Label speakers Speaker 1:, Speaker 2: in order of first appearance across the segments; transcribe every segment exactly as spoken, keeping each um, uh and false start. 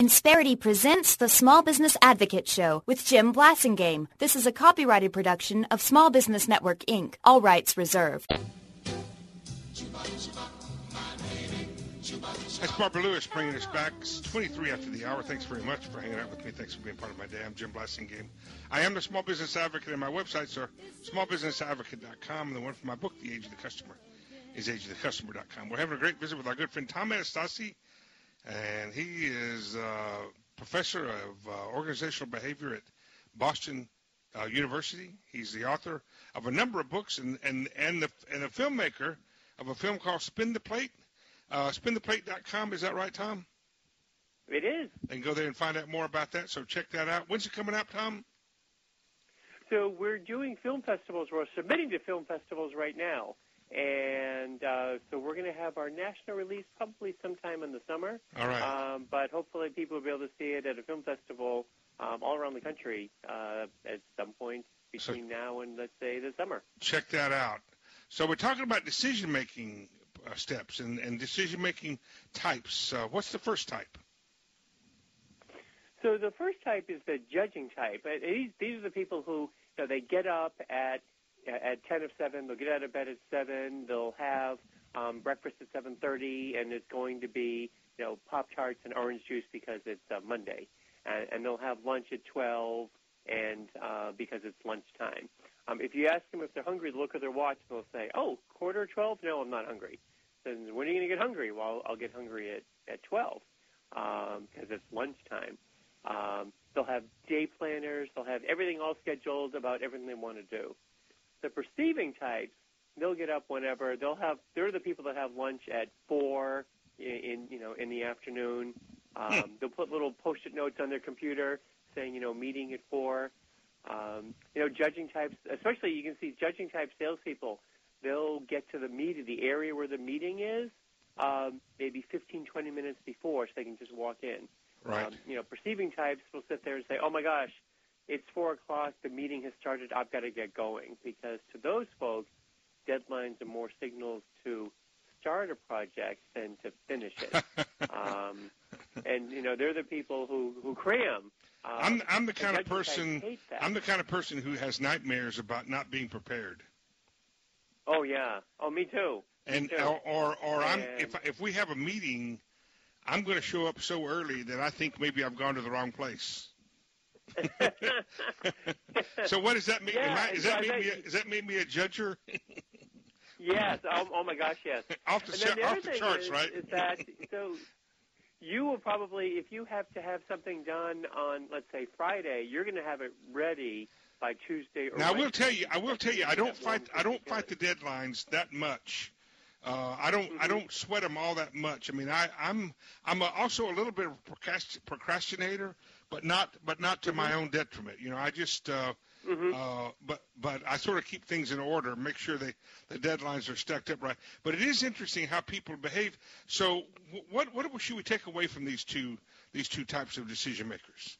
Speaker 1: Insperity presents the Small Business Advocate Show with Jim Blasingame. This is a copyrighted production of Small Business Network, Incorporated. All rights reserved.
Speaker 2: That's Barbara Lewis bringing us back. It's twenty-three after the hour. Thanks very much for hanging out with me. Thanks for being part of my day. I'm Jim Blasingame. I am the Small Business Advocate, and my websites are small business advocate dot com, and the one for my book, The Age of the Customer, is age of the customer dot com. We're having a great visit with our good friend Tom Anastasi, and he is a professor of uh, organizational behavior at Boston uh, University. He's the author of a number of books and, and, and, the, and a filmmaker of a film called Spin the Plate. Uh, spin the plate dot com, is that right, Tom?
Speaker 3: It is.
Speaker 2: And go there and find out more about that, so check that out. When's it coming out, Tom?
Speaker 3: So we're doing film festivals. We're submitting to film festivals right now. And uh, so we're going to have our national release probably sometime in the summer.
Speaker 2: All right.
Speaker 3: Um, but hopefully people will be able to see it at a film festival um, all around the country uh, at some point between so, now and, let's say, the summer.
Speaker 2: Check that out. So we're talking about decision-making Uh, steps and, and decision-making types. Uh, what's the first type?
Speaker 3: So the first type is the judging type. Uh, These, these are the people who, you know, they get up at at ten of seven. They'll get out of bed at seven. They'll have um, breakfast at seven thirty, and it's going to be, you know, Pop-Tarts and orange juice because it's uh, Monday. And, and they'll have lunch at twelve and uh, because it's lunchtime. Um, if you ask them if they're hungry, they'll look at their watch and they'll say, oh, quarter of twelve? No, I'm not hungry. Then when are you going to get hungry? Well, I'll get hungry at, at twelve because um, it's lunchtime. Um, they'll have day planners. They'll have everything all scheduled about everything they want to do. The perceiving types, they'll get up whenever. They'll have. They're the people that have lunch at four in, in you know in the afternoon. Um, they'll put little Post-it notes on their computer saying you know meeting at four. Um, you know judging types, especially you can see judging type salespeople. They'll get to the meet the area where the meeting is um, maybe fifteen, twenty minutes before so they can just walk in.
Speaker 2: Right.
Speaker 3: Um, you know, perceiving types will sit there and say, oh, my gosh, it's four o'clock, the meeting has started, I've got to get going. Because to those folks, deadlines are more signals to start a project than to finish it. um, and, you know, they're the people who, who cram. Um,
Speaker 2: I'm, I'm the kind of person I'm the
Speaker 3: that.
Speaker 2: kind of person who has nightmares about not being prepared.
Speaker 3: Oh, yeah. Oh, me too. Me
Speaker 2: and
Speaker 3: too.
Speaker 2: or or, or I'm
Speaker 3: and,
Speaker 2: if if we have a meeting, I'm going to show up so early that I think maybe I've gone to the wrong place. So what does that mean?
Speaker 3: Yeah,
Speaker 2: Am I, does that
Speaker 3: I
Speaker 2: make me a, does that make me a judger?
Speaker 3: Yes. Oh, oh my gosh, yes.
Speaker 2: Off the,
Speaker 3: and then the
Speaker 2: off
Speaker 3: other
Speaker 2: the
Speaker 3: thing
Speaker 2: charts,
Speaker 3: is,
Speaker 2: right?
Speaker 3: is that so you will probably, if you have to have something done on, let's say Friday, you're going to have it ready by Tuesday or
Speaker 2: Now,
Speaker 3: Wednesday.
Speaker 2: I will tell you, I will tell you, I don't fight, I don't fight the deadlines that much. Uh, I don't,
Speaker 3: mm-hmm.
Speaker 2: I don't sweat them all that much. I mean, I, I'm, I'm a, also a little bit of a procrastinator, but not, but not to mm-hmm. my own detriment. You know, I just, uh, mm-hmm. uh, but, but I sort of keep things in order, make sure they, the deadlines are stacked up right. But it is interesting how people behave. So, what, what should we take away from these two, these two types of decision makers?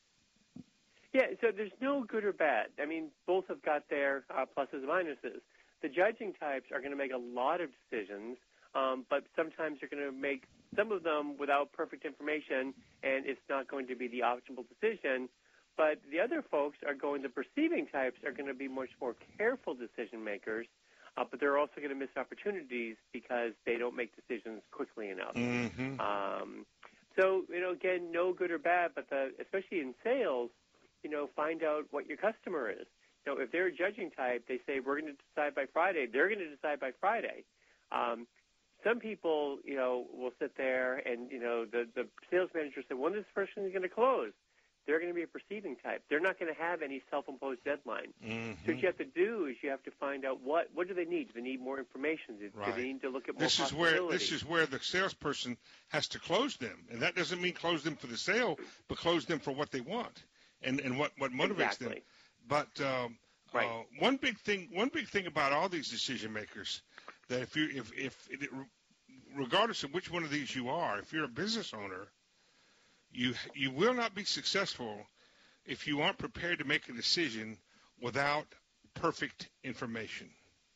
Speaker 3: Yeah, so there's no good or bad. I mean, both have got their uh, pluses and minuses. The judging types are going to make a lot of decisions, um, but sometimes they're going to make some of them without perfect information, and it's not going to be the optimal decision. But the other folks are going, the perceiving types are going to be much more careful decision makers, uh, but they're also going to miss opportunities because they don't make decisions quickly enough.
Speaker 2: Mm-hmm.
Speaker 3: Um, so, you know, again, no good or bad, but the, especially in sales, you know, find out what your customer is. You know, if they're a judging type, they say, we're going to decide by Friday. They're going to decide by Friday. Um, some people, you know, will sit there and, you know, the, the sales manager say, when is this person going to close? They're going to be a perceiving type. They're not going to have any self-imposed deadline.
Speaker 2: Mm-hmm.
Speaker 3: So what you have to do is you have to find out what, what do they need? Do they need more information? Do,
Speaker 2: right.
Speaker 3: do they need to look at more
Speaker 2: this is
Speaker 3: possibilities?
Speaker 2: where This is where the salesperson has to close them. And that doesn't mean close them for the sale, but close them for what they want and, and what, what motivates
Speaker 3: exactly.
Speaker 2: them. But um,
Speaker 3: right.
Speaker 2: uh, one big thing one big thing about all these decision makers, that if you if, if it, regardless of which one of these you are, if you're a business owner, you you will not be successful if you aren't prepared to make a decision without perfect information.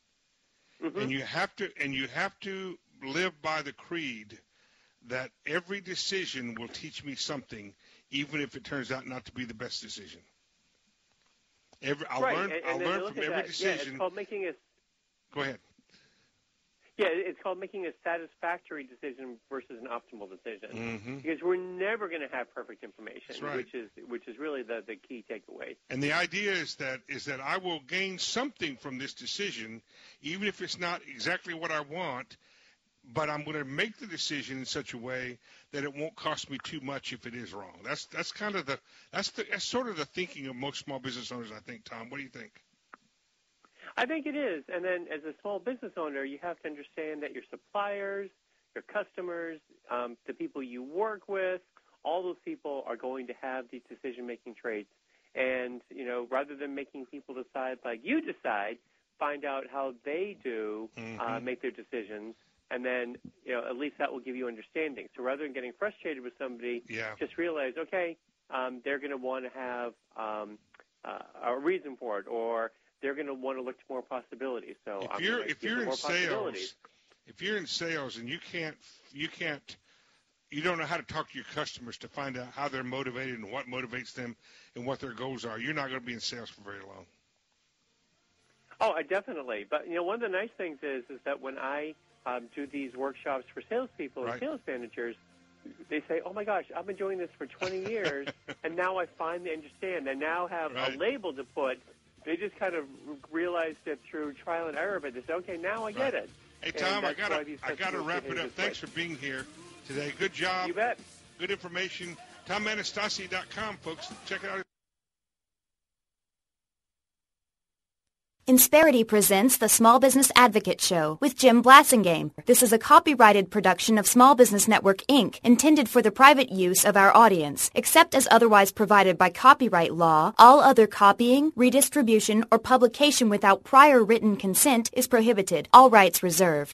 Speaker 2: Mm-hmm. And you have to and you have to live by the creed that every decision will teach me something, even if it turns out not to be the best decision. Every, I'll
Speaker 3: right.
Speaker 2: learn,
Speaker 3: and,
Speaker 2: I'll
Speaker 3: and
Speaker 2: learn
Speaker 3: look
Speaker 2: from
Speaker 3: at
Speaker 2: every
Speaker 3: that.
Speaker 2: decision.
Speaker 3: Yeah, it's called making a.
Speaker 2: Go ahead.
Speaker 3: Yeah, it's called making a satisfactory decision versus an optimal decision.
Speaker 2: Mm-hmm.
Speaker 3: Because we're never going to have perfect information,
Speaker 2: right.
Speaker 3: which is which is really the, the key takeaway.
Speaker 2: And the idea is that is that I will gain something from this decision, even if it's not exactly what I want, but I'm going to make the decision in such a way that it won't cost me too much if it is wrong. That's that's kind of the that's the that's sort of the thinking of most small business owners, I think. Tom, what do you think?
Speaker 3: I think it is. And then as a small business owner, you have to understand that your suppliers, your customers, um, the people you work with, all those people are going to have these decision-making traits. And, you know, rather than making people decide like you decide, find out how they do
Speaker 2: mm-hmm.
Speaker 3: uh, make their decisions. And then, you know, at least that will give you understanding. So rather than getting frustrated with somebody,
Speaker 2: yeah.
Speaker 3: just realize, okay, um, they're going to want to have um, uh, a reason for it, or they're going to want to look to more possibilities. So
Speaker 2: if
Speaker 3: I'm
Speaker 2: you're
Speaker 3: gonna
Speaker 2: if
Speaker 3: give
Speaker 2: you're
Speaker 3: them
Speaker 2: in
Speaker 3: more
Speaker 2: sales, if you're in sales and you can't you can't you don't know how to talk to your customers to find out how they're motivated and what motivates them and what their goals are, you're not going to be in sales for very long.
Speaker 3: Oh, I definitely. But you know, one of the nice things is is that when I um, do these workshops for salespeople and
Speaker 2: right.
Speaker 3: sales managers, they say, "Oh my gosh, I've been doing this for twenty years, and now I finally understand. I now have
Speaker 2: right.
Speaker 3: a label to put." They just kind of realized it through trial and error, but they said, "Okay, now I get
Speaker 2: right.
Speaker 3: it."
Speaker 2: Hey Tom, I got
Speaker 3: to
Speaker 2: I got to wrap it up. Thanks for being here today. Good job.
Speaker 3: You bet.
Speaker 2: Good information. Tom Anastasi dot com, folks. Check it out.
Speaker 1: Insperity presents the Small Business Advocate Show with Jim Blasingame. This is a copyrighted production of Small Business Network, Incorporated, intended for the private use of our audience. Except as otherwise provided by copyright law, all other copying, redistribution, or publication without prior written consent is prohibited. All rights reserved.